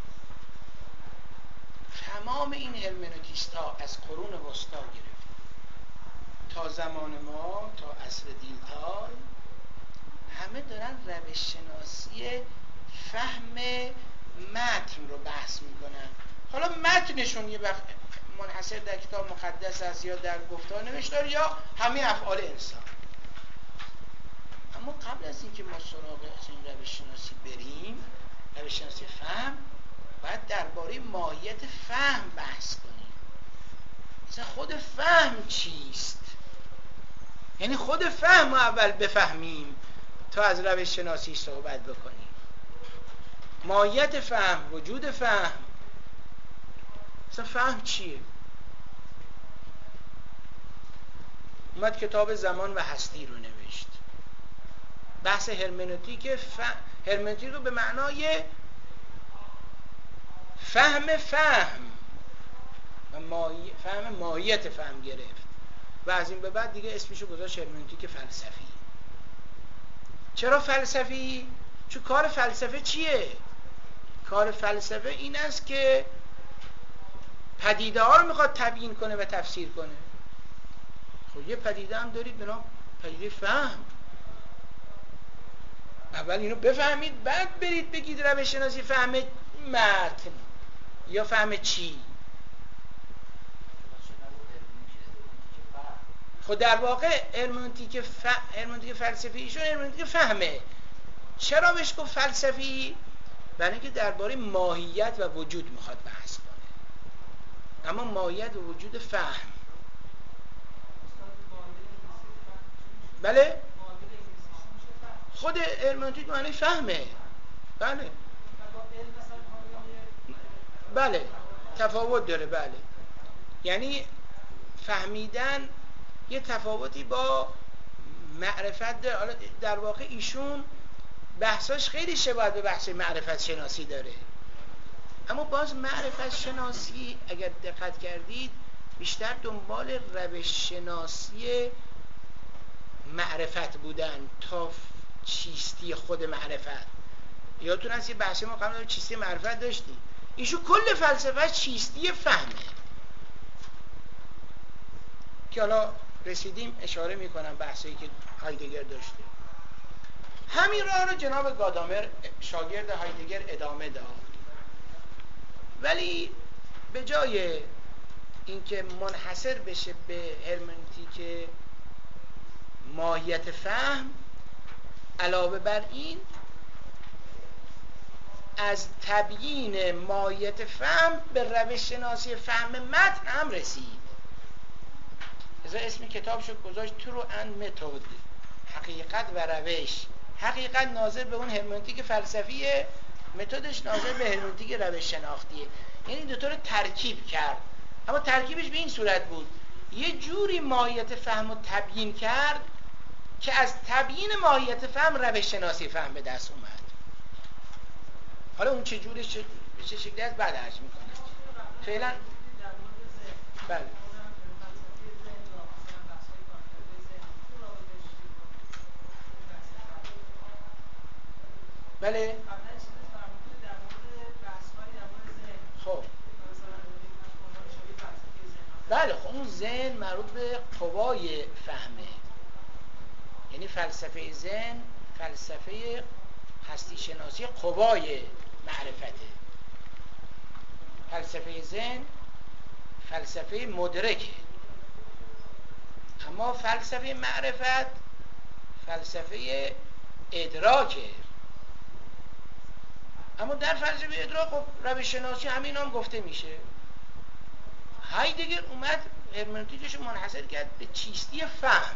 تمام این هرمنوتیست ها از قرون وسطا گرفت تا زمان ما، تا عصر دیلتای، همه دارن روش شناسی فهم متن رو بحث میکنن. حالا متنشون یه وقت منحصر در کتاب مقدس است یا در گفتار نوشتار یا همه افعال انسان. اما قبل از اینکه ما سراغ این روش شناسی بریم، روش شناسی فهم، باید درباره ماهیت فهم بحث کنیم. مثلا خود فهم چیست؟ یعنی خود فهم رو اول بفهمیم تا از روش شناسی صحبت بکنیم. ماهیت فهم، وجود فهم، مثلا فهم چیه؟ اومد کتاب زمان و هستی رو نوشت. بحث هرمنوتیک فهم، هرمنوتیک رو به معنای فهم فهم و ماهی... فهم ماهیت فهم گرفت و از این به بعد دیگه اسمشو گذاشت هرمنوتیک فلسفی. چرا فلسفی؟ چون کار فلسفه چیه؟ کار فلسفه این است که پدیده ها رو میخواد تبیین کنه و تفسیر کنه. خب یه پدیده هم دارید به نام پدیده فهم. اول اینو بفهمید بعد برید بگید روش شناسی فهم متن یا فهم چی. خب در واقع هرمنوتیک ف... هرمنوتیک فلسفی ایشون هرمنوتیک فهمه. چرا بهش گفت فلسفی؟ برای اینکه درباره ماهیت و وجود میخواد بحث کنه، اما ماهیت و وجود فهم. بله خود هرمنوتیک معنی فهمه. بله بله تفاوت داره. بله یعنی فهمیدن یه تفاوتی با معرفت داره. حالا در واقع ایشون بحثاش خیلی شباهت به بحث معرفت شناسی داره، اما باز معرفت شناسی اگر دقت کردید بیشتر دنبال روش شناسی معرفت بودن تا چیستی خود معرفت. یادتون هست یه بحث ما قبل چیستی معرفت داشتیم، ایشون کل فلسفه چیستی فهمه که حالا رسیدیم اشاره میکنم بحثی که هایدگر داشته. همین راه رو جناب گادامر شاگرد هایدگر ادامه داد، ولی به جای اینکه منحصر بشه به هرمنوتیک ماهیت فهم، علاوه بر این از تبیین ماهیت فهم به روش شناسی فهم متن هم رسید. ازا اسم کتاب شد گذاشت True and Method، حقیقت و روش. حقیقت ناظر به اون هرمنوتیک فلسفیه، متدش ناظر به هرمنوتیک روش شناختیه. یعنی دو تا رو ترکیب کرد، اما ترکیبش به این صورت بود یه جوری ماهیت فهم رو تبیین کرد که از تبیین ماهیت فهم روش شناسی فهم به دست اومد. حالا اون چه جوری چه, چه شکلی است بعد عرض میکنم. فعلا بله بله خب بله خب اون ذهن مربوط به قوای فهمه، یعنی فلسفه ذهن فلسفه هستی شناسی قوای معرفته. فلسفه ذهن فلسفه مدرکه، اما فلسفه معرفت فلسفه ادراکه. اما در فلسفه ادراک خب روش شناسی همین هم گفته میشه. هایدگر اومد هرمنوتیکش رو منحصر کرد به چیستی فهم.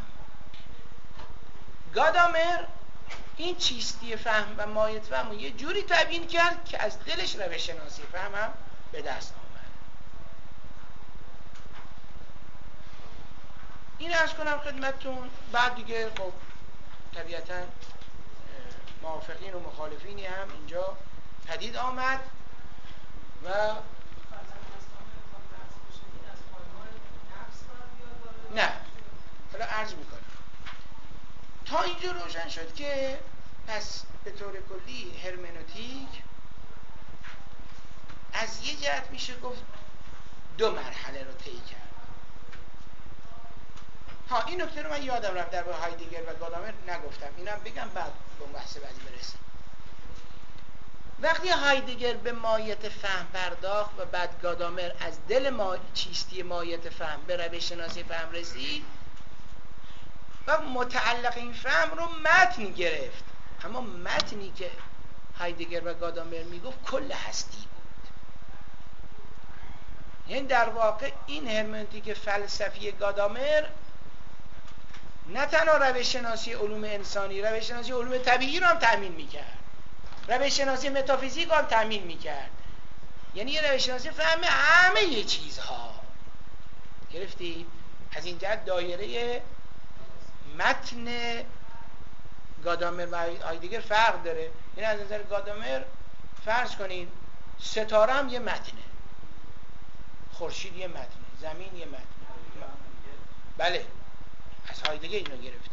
گادامر این چیستی فهم و ماهیت فهم رو یه جوری تبیین کرد که از دلش روش شناسی فهم هم به دست آمد. این عرض کنم خدمتتون. بعد دیگه خب طبیعتاً موافقین و مخالفینی هم اینجا پدید آمد و نه حالا عرض میکنم تا اینجا روشن شد که پس به طور کلی هرمنوتیک از یه جهت میشه گفت دو مرحله رو طی کرد. ها این نکته رو من یادم رفت در باره هایدگر و گادامر نگفتم، اینم بگم بعد به بحث بعدی برسیم. وقتی هایدگر به ماهیت فهم پرداخت و بعد گادامر از دل ما چیستی ماهیت فهم به روش شناسی فهم رسید و متعلق این فهم رو متن گرفت، اما متنی که هایدگر و گادامر میگفت کل هستی بود. یعنی در واقع این هرمنوتیک فلسفی گادامر نه تنها روش شناسی علوم انسانی، روش شناسی علوم طبیعی رو هم تأمین میکرد، روش شناسی متافیزیک رو هم تأمین میکرد. یعنی یه روش شناسی فهم همه یه چیزها. گرفتی؟ از این جهت دایره متن گادامر و هایدگر فرق داره. یعنی از نظر گادامر فرض کنین ستاره هم یه متنه، خورشید یه متنه، زمین یه متنه. بله از هایدگر اینو گرفته.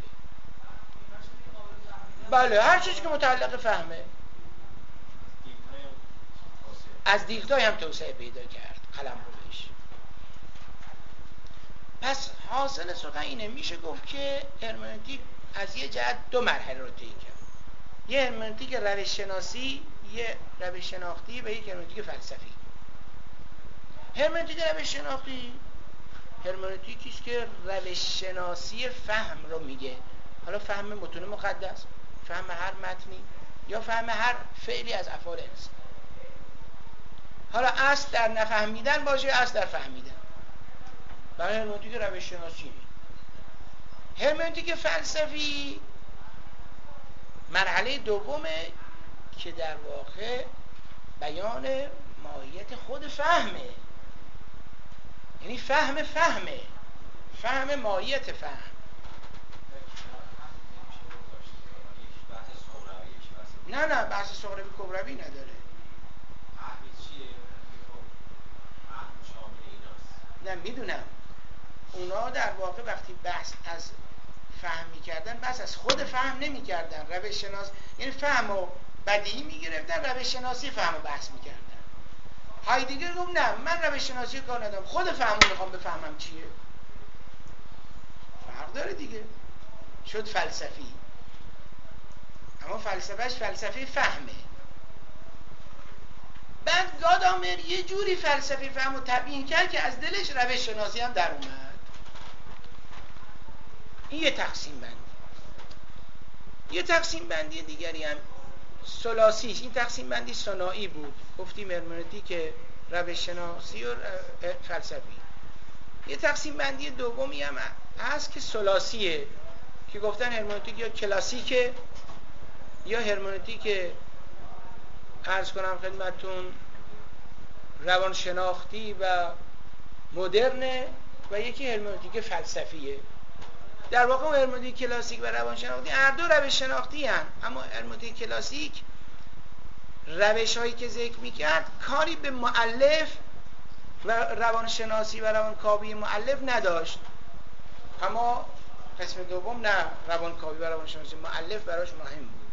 بله هر چیزی که متعلق فهمه. از دیگتای هم توسعه پیدا کرد قلم روش. پس حاصل سخن اینه، میشه گفت که هرمنوتیک از یه جهت دو مرحله رو طی کرد. یه هرمنوتیک روش شناسی، یه روش شناختی و یک هرمنوتیک فلسفی. هرمنوتیک روش شناختی هرمنوتیکی است که روش شناسی فهم رو میگه. حالا فهم متون مقدس، فهم هر متنی، یا فهم هر فعلی از افعال انسان. حالا اصل در نفهمیدن باشه، اصل در فهمیدن. برای هرمنوتیک روش شناسی. هرمنوتیک فلسفی مرحله دومه که در واقع بیان ماهیت خود فهمه، یعنی فهم فهمه، فهم ماهیت فهم. نه نه بحث صغروی کبروی نداره. نه میدونم اونا در واقع وقتی بحث از فهم میکردن بحث از خود فهم نمیکردن، روش شناس یعنی فهم و بدیهی میگرفتن، روش شناسی فهم و بحث میکردن. هایدگر گفت نه من روش شناسی کار ندارم، خود فهم رو میخوام بفهمم چیه. فرق داره دیگه، شد فلسفی، اما فلسفهش فلسفه فهمه. بعد گادامر یه جوری فلسفه فهم رو تبیین کرد که از دلش روش شناسی هم در اومد. این یه تقسیم بندی. یه تقسیم بندی دیگری هم ثلاثیش، این تقسیم بندی ثنایی بود، گفتیم هرمنوتیک روش شناسی و فلسفی. یه تقسیم بندی دومی هم هست که ثلاثیه که گفتن هرمنوتیک یا کلاسیکه یا هرمنوتیک عرض کنم خدمتون روانشناختی و مدرنه و یکی هرمنوتیک فلسفیه. در واقع اون هرمنوتیک کلاسیک و روانشناختی هر دو روش شناختی هن، اما هرمنوتیک کلاسیک روش هایی که ذکر میکرد کاری به مؤلف و روانشناسی و روانکاوی مؤلف نداشت، اما قسم دوم نه، روانکاوی و روانشناسی مؤلف براش مهم بود.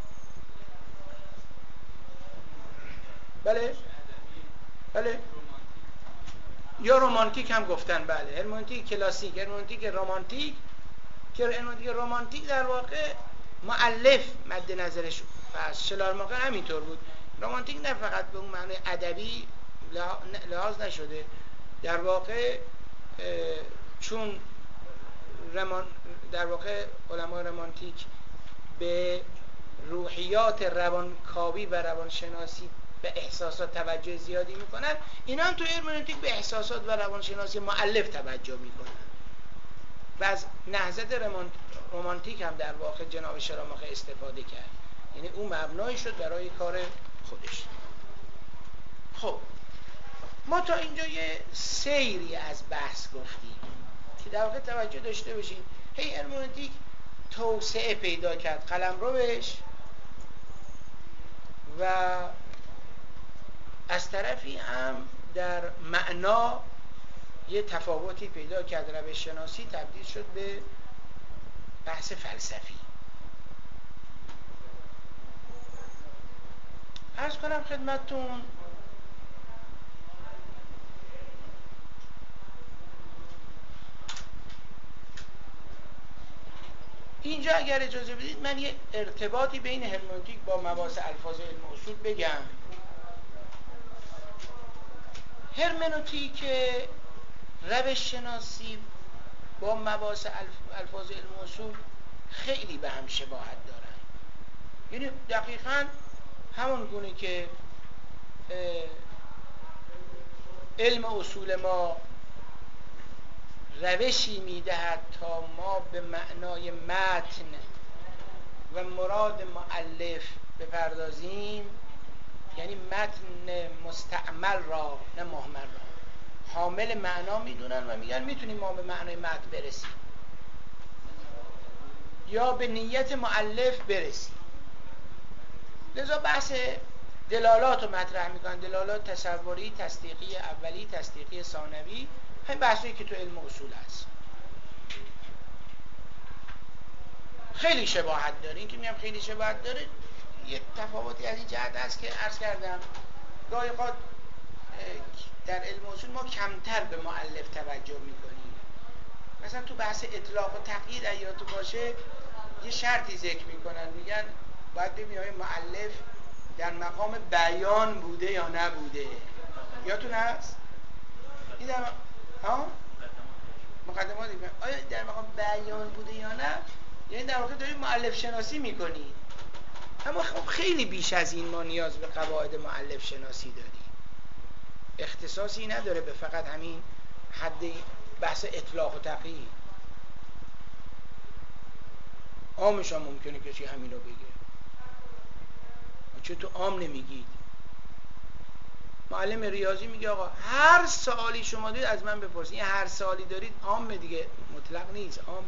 بله بله یا رومانتیک هم گفتن. بله هرمنوتیک کلاسیک، هرمنوتیک رومانتیک که هرمنوتیک رومانتیک در واقع مؤلف مد نظرش هست. شلارماخر همینطور بود. رومانتیک نه فقط به اون معنی ادبی لحاظ نشده، در واقع چون رمان در واقع علمای رمانتیک به روحیات روانکاوی و روانشناسی به احساسات توجه زیادی میکنن، اینا هم تو هرمنوتیک به احساسات و روانشناسی مؤلف توجه میکنن و از نهضت رمانتیک هم در واقع جناب شلارماخر استفاده کرد، یعنی اون مبنای شد برای کار خودش. خب ما تا اینجا یه سیری از بحث گفتیم که در واقع توجه داشته باشیم. هی هرمنوتیک توسعه پیدا کرد قلمروش و از طرفی هم در معنا یه تفاوتی پیدا کرد، روش شناسی تبدیل شد به بحث فلسفی. عرض کنم خدمتتون اینجا اگر اجازه بدید من یه ارتباطی بین هرمنوتیک با مباحث الفاظ علم اصول بگم. هرمنوتیک روش شناسی با مباحث الفاظ علم اصول خیلی به هم شباهت دارن، یعنی دقیقاً همون گونه که علم اصول ما روشی میدهد تا ما به معنای متن و مراد مؤلف بپردازیم، یعنی متن مستعمل را نه مهمل را حامل معنا میدونن و میگن میتونیم ما به معنای متن برسیم یا به نیت مؤلف برسیم. لذا بحث دلالات رو مطرح میکنن، دلالات تصوری، تصدیقی اولی، تصدیقی ثانوی، همین بحثایی که تو علم اصول هست. خیلی شباهت داره. این که میگم خیلی شباهت داره یه تفاوتی از این جهت هست که عرض کردم گاهی اوقات در علم اصول ما کمتر به مؤلف توجه میکنیم. مثلا تو بحث اطلاق و تقیید ایاتو باشه یه شرطی ذکر میکنن، میگن باید ببینیم آیا مؤلف در مقام بیان بوده یا نبوده. یادتون هست؟ این در مقام ها؟ مقدمات دیگه آیا در مقام بیان بوده یا نه؟ یعنی در واقع دارید مؤلف شناسی میکنید. اما خب خیلی بیش از این ما نیاز به قواعد مؤلف شناسی داریم. اختصاصی نداره به فقط همین حد بحث اطلاق و تقیید. عامش هم ممکنه کسی همین رو بگه. چه تو عام نمیگید؟ معلم ریاضی میگه آقا هر سوالی شما دارید از من بپرسید. این هر سوالی دارید عامه دیگه، مطلق نیست، عام.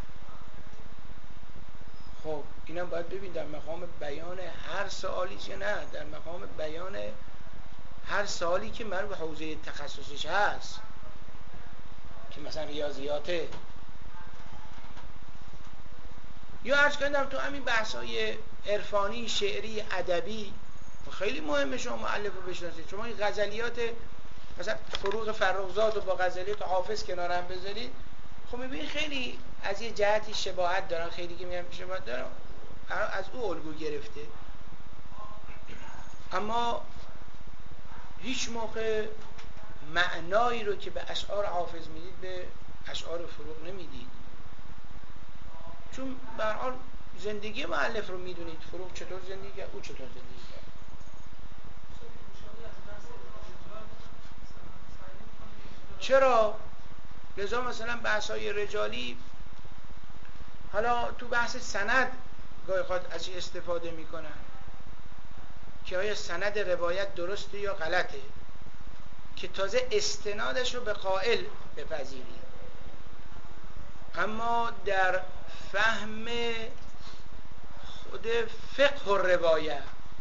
خب اینم باید ببین در مقام بیان هر سوالی یا نه در مقام بیان هر سوالی که مربوط به حوزه تخصصش هست، که مثلا ریاضیاته. یا عرض کردم تو همین بحث‌های عرفانی، شعری، ادبی خیلی مهمه شما مؤلف رو بشناسید. شما این غزلیات مثلا فروغ فرخزاد رو با غزلیات حافظ کنار هم بذارید، خب میبینید خیلی از یه جهتی شباهت دارن، خیلی که میگن شباهت دارن، از او الگو گرفته. اما هیچ موقع معنایی رو که به اشعار حافظ میدید به اشعار فروغ نمیدید، چون به هر حال زندگی مؤلف رو میدونید، فروغ چطور زندگی کرد، او چطور زندگی کرد. چرا؟ لذا مثلا بحث‌های رجالی، حالا تو بحث سند گاهی خود از این استفاده میکنن که آیا سند روایت درسته یا غلطه، که تازه استنادش رو به قائل بپذیری. اما در فهم خود فقه و روایت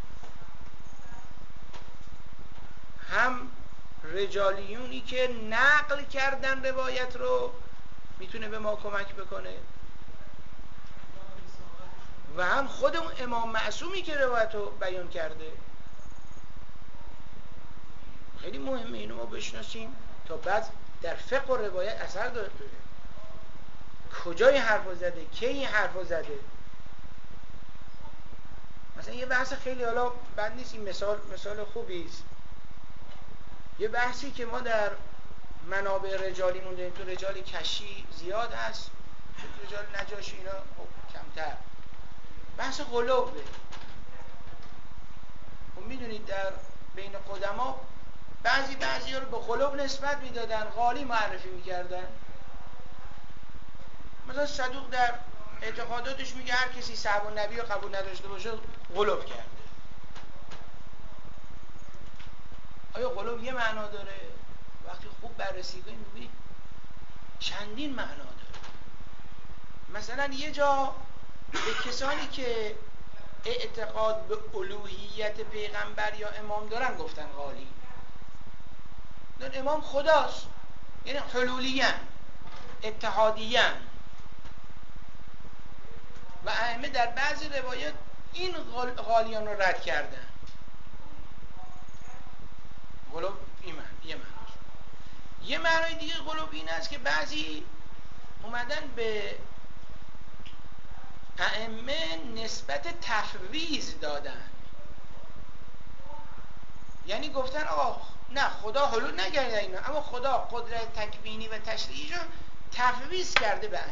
هم رجالیونی که نقل کردن روایت رو میتونه به ما کمک بکنه و هم خود اون امام معصومی که روایت رو بیان کرده. خیلی مهمه اینو ما بشناسیم تا بعد در فقه و روایت اثر داره. کجا این حرف رو زده، کی این حرف رو زده. مثلا یه بحث خیلی حالا بد نیست، این مثال مثال خوبی است. یه بحثی که ما در منابع رجالی مونده، تو رجال کشی زیاد هست، تو رجال نجاشی اینا کمتر. بحث غلوبه. خب میدونید در بین قدما بعضی بعضی ها رو به غلوب نسبت میدادن، غالی معرفی میکردن. مثلا صدوق در اعتقاداتش میگه هر کسی صحب النبی رو قبول نداشته باشه غلوب کرده. آیا غلوب یه معنا داره؟ وقتی خوب بررسی کنیم میبینید چندین معنا داره. مثلا یه جا به کسانی که اعتقاد به الوهیت پیغمبر یا امام دارن گفتن غالی. دون امام خداست، یعنی حلولیان، اتحادیان. و ائمه در بعضی روایات این غالیان رو رد کردن. غلوب این معنی، یه معناست. یه معنای دیگه غلوب این است که بعضی اومدن به ائمه نسبت تفویض دادن، یعنی گفتن آقا نه خدا حلول نکرده اینا، اما خدا قدرت تکوینی و تشریعی رو تفویض کرده به ائمه.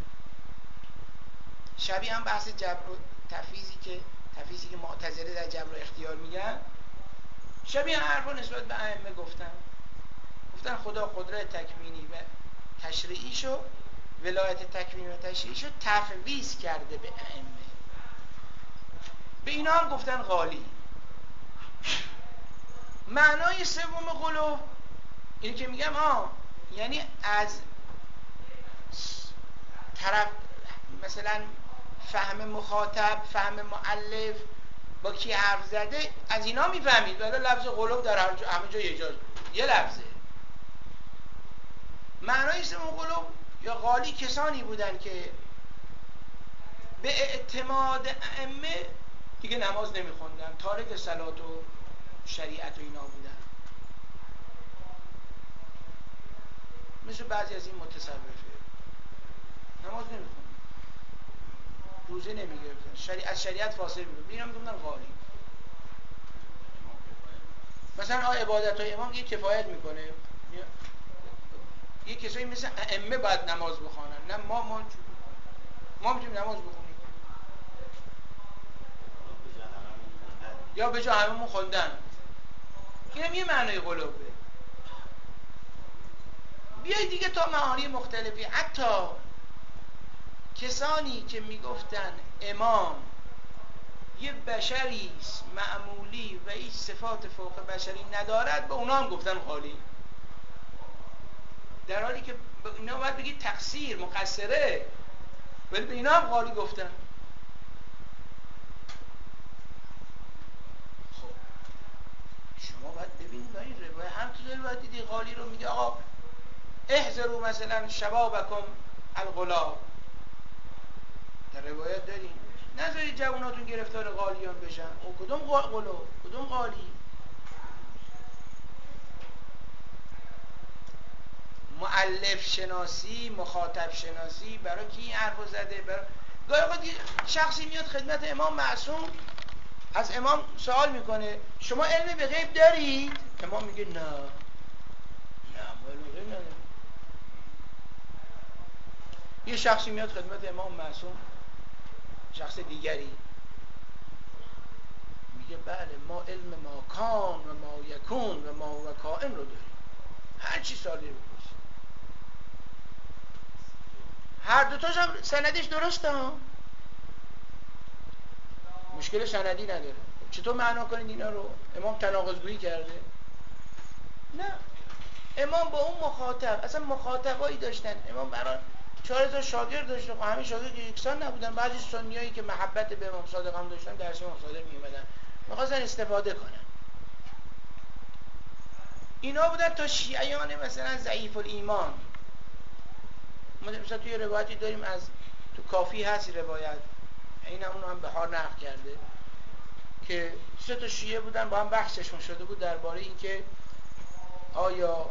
شبیه هم بحث جبر و تفویضی که تفویضی که معتزله در جبر و اختیار میگن، شبیه حرفا نسبت به ائمه گفتن. گفتن خدا قدرت تکوینی و تشریعیشو، ولایت تکوینی و تشریعیشو تفویض کرده به ائمه. به اینا هم گفتن غالی. معنای سوم غلو این که میگم آه یعنی از طرف مثلا فهم مخاطب، فهم مؤلف با کی حرف زده از اینا میفهمید. ولی لفظ غلو در همه جا یه جا یه لفظه. معنای سوم غلو یا غالی کسانی بودن که به اعتماد ائمه دیگه نماز نمیخوندن، تارک صلات و شریعت و اینا بودن. مثل بعضی از این متصوفه نماز نمیخوندن، روزه نمیگرفتن، شریعت از شریعت فاصله میگرفتن. اینا میگفتن غالی. مثلا آ عبادت های امام یه کفایت میکنه، یه کسایی مثل ائمه باید نماز بخوانن، نه ما ما ما میتونیم نماز بخونیم. یا به جا هممون خوندن. اینم یه معنای قلوبه. بیایید دیگه تا معانی مختلفی، حتی کسانی که میگفتن امام یه بشری است معمولی و هیچ صفات فوق بشری ندارد، به اونا هم گفتن خالی، در حالی که اینا باید بگید تقصیر مقصره، ولی به اینا هم خالی گفتن. خب شما باید ببینید با این روایت هم تو روایت دیدی خالی رو میگه آقا احذروا مثلا شبابکم الغلاب، در روایت داریم نذارید جواناتون گرفتار غالیان بشن. او کدوم غلو کدوم غالی؟ مؤلف شناسی، مخاطب شناسی، برای کی این حرفو زده؟ برای گاهی اوقات شخصی میاد خدمت امام معصوم، از امام سوال میکنه شما علم به غیب دارید؟ امام میگه نه نه ما علم به غیب نداریم. یه شخصی میاد خدمت امام معصوم، شخص دیگری میگه بله ما علم ما کان و ما یکون و ما و کائن رو داریم، هر چی سالی رو بپرسیم. هر دوتاش هم سندش درسته ها، مشکل سندی نداره. چطور معنا کنید اینا رو؟ امام تناقض‌گویی کرده؟ نه، امام با اون مخاطب اصلا مخاطبایی داشتن. امام برای چهار تا شاگرد داشته و همین شاگرد یکسان نبودن. بعضی سنیایی که محبت به امام صادق هم داشتن درس امام صادق میومدن، می‌خواستن استفاده کنن. اینا بودن تا شیعیان مثلا ضعیف الایمان. ما مثلا توی روایتی داریم از تو کافی هست روایت، این هم اونو هم بهار نقل کرده که سه تا شیعه بودن با هم بحثشون شده بود درباره اینکه آیا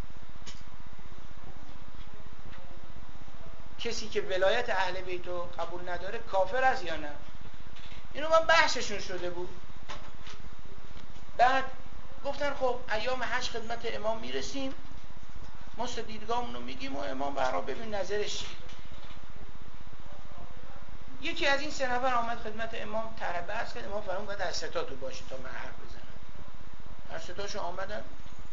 کسی که ولایت اهل بیت رو قبول نداره کافر است یا نه. اینو من بحثشون شده بود. بعد گفتن خب ایام حج خدمت امام میرسیم، ما سه دیدگاهمون رو میگیم و امام برا ببین نظرش چیه. یکی از این سه نفر آمد خدمت امام طرح بحث کرد. امام فرمود باید از سه تا تو باشی تا من حرف بزنم. هر سه تاشو آمدن.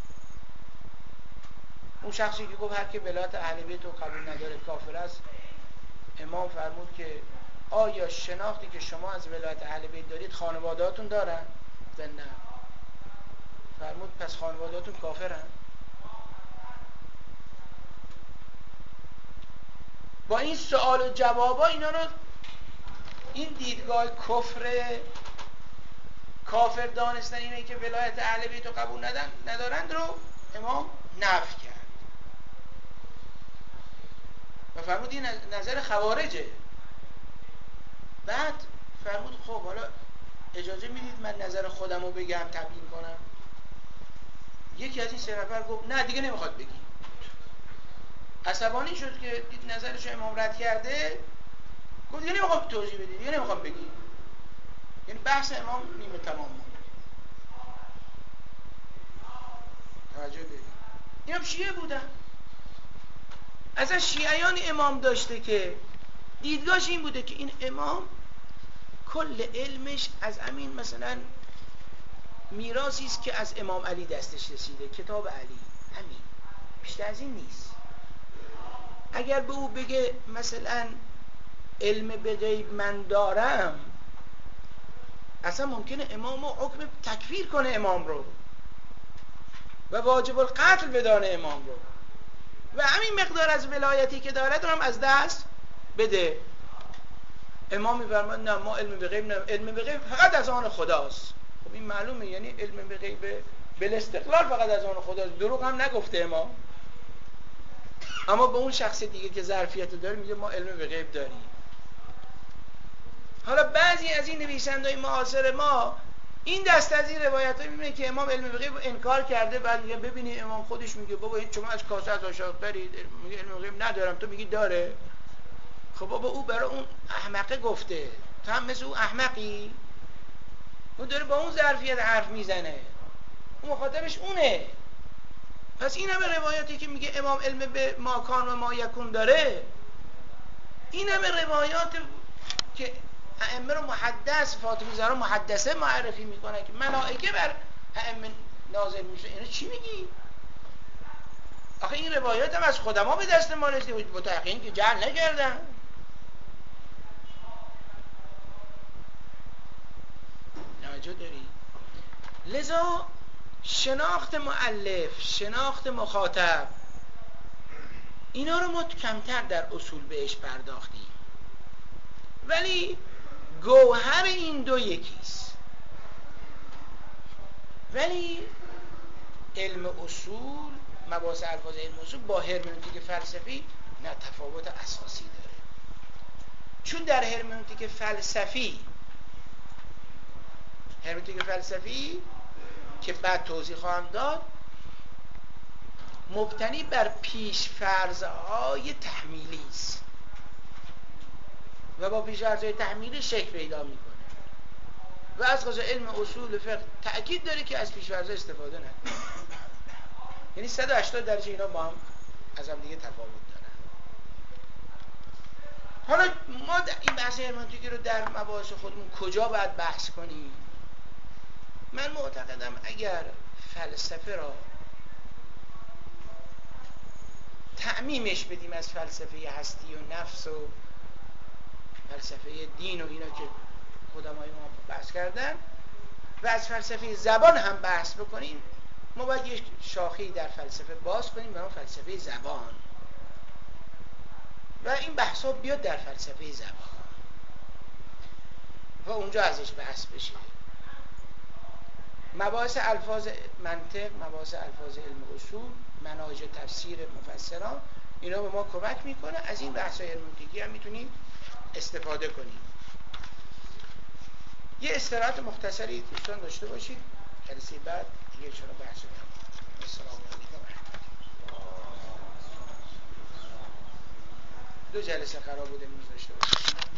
اون شخصی که گفت هر کی ولایت اهل بیت رو قبول نداره کافر است، امام فرمود که آیا شناختی که شما از ولایت اهل بیت دارید خانواده‌هاتون دارن؟ نه. فرمود پس خانواده‌هاتون کافرن. با این سوال و جوابا اینا رو، این دیدگاه کفر کافر دانستن اینه که ولایت اهل بیت رو قبول ندن ندارند رو امام نفی کرد و فرمود این نظر خوارجه. بعد فرمود خب حالا اجازه میدید من نظر خودم رو بگم تبیین کنم؟ یکی از این سه نفر گفت نه دیگه نمیخواد بگی. عصبانی شد که دید نظرش امام رد کرده، گفت دیگه نمیخوام توضیح بدی، دیگه نمیخوام بگی. یعنی بحث امام نیمه تمام موند. توجه بدید. اینم شیعه بودن. اصلا شیعیان امام داشته که دیدگاهش این بوده که این امام کل علمش از همین مثلا میراثی است که از امام علی دستش رسیده، کتاب علی، همین، بیشتر از این نیست. اگر به او بگه مثلا علم به غیب من دارم، اصلا ممکنه امام رو حکم تکفیر کنه امام رو و واجب القتل بدانه امام رو و همین مقدار از ولایتی که دارد رو هم از دست بده. امام می‌فرماد نه ما علم به غیب نه، علم به غیب فقط از آن خداست. خب این معلومه، یعنی علم به غیب بل استقلال فقط از آن خداست. دروغ هم نگفته امام. اما به اون شخص دیگه که ظرفیت داره میگه ما علم به غیب داریم. حالا بعضی از این نویسنده‌های معاصر ما این دست از این روایت‌ها می‌بینه که امام علم به غیب انکار کرده، بعد میگه ببینید امام خودش میگه بابا شما از کاسه از آشاق برید، میگه علم به غیب ندارم، تو میگی داره. خب بابا او برای اون احمقه گفته، تو هم مثل اون احمقی؟ اون داره با اون ظرفیت حرف میزنه، اون مخاطبش اونه. پس این همه روایاتی که میگه امام علم به ما کان و ما یکون داره، این همه روایات که ائمه رو محدث، فاطمی زهرا محدثه معرفی میکنن که ملائکه بر ائمه نازل میشه. اینو چی میگی؟ آخه این روایات هم از خودما به دست ما رسیده، متأخرین که جعل نکردن. توجه داری؟ لذا شناخت مؤلف، شناخت مخاطب، اینا رو ما کمتر در اصول بهش پرداختیم، ولی گوهر این دو یکیست. ولی علم اصول، مباحث الفاظ علم اصول با هرمنوتیک فلسفی نه، تفاوت اساسی داره. چون در هرمنوتیک فلسفی هرمنوتیک فلسفی که بعد توضیح خواهم داد، مبتنی بر پیش فرض‌های تحمیلی است و با پیش فرض‌های تحمیلی شکل پیدا میکنه و از قضا علم اصول فقه تأکید داره که از پیش فرض‌ها استفاده نکنه. یعنی صد و هشتاد درجه اینا با هم از هم دیگه تفاوت دارن. حالا ما این بحث هرمنوتیکی رو در مباحث خودمون کجا باید بحث کنیم؟ من معتقدم اگر فلسفه را تعمیمش بدیم از فلسفه هستی و نفس و فلسفه دین و اینا که قدمای ما بحث کردن و از فلسفه زبان هم بحث بکنیم، ما باید یک شاخه‌ای در فلسفه باز کنیم به نام فلسفه زبان و این بحثا بیاد در فلسفه زبان و اونجا ازش بحث بشه. مباحث الفاظ منطق، مباحث الفاظ علم اصول، مناهج تفسیر مفسران، اینا به ما کمک میکنه. از این بحث هرمنوتیکی هم میتونیم استفاده کنیم. یه استراحت مختصری دوستان داشته باشید، جلسه بعد دیگه چرا بحث کنم. السلام علیکم و رحمت الله. دو جلسه قرار بود امروز داشته باشید.